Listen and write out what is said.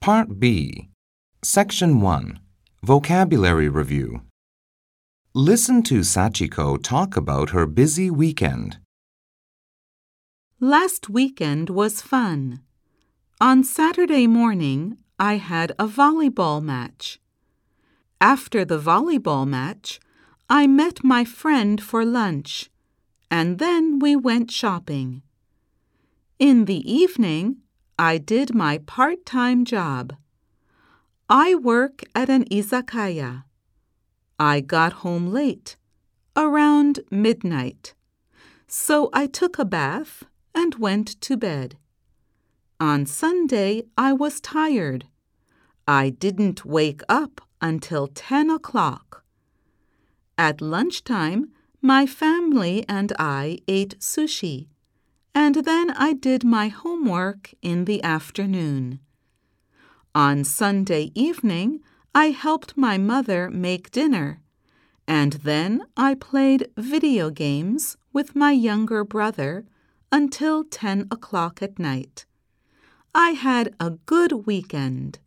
Part B, Section 1, Vocabulary Review. Listen to Sachiko talk about her busy weekend. Last weekend was fun. On Saturday morning, I had a volleyball match. After the volleyball match, I met my friend for lunch, and then we went shopping. In the evening, I did my part-time job. I work at an izakaya. I got home late, around midnight, so I took a bath and went to bed. On Sunday, I was tired. I didn't wake up until 10 o'clock. At lunchtime, my family and I ate sushi, and then I did my homework in the afternoon. On Sunday evening, I helped my mother make dinner, and then I played video games with my younger brother until 10 o'clock at night. I had a good weekend.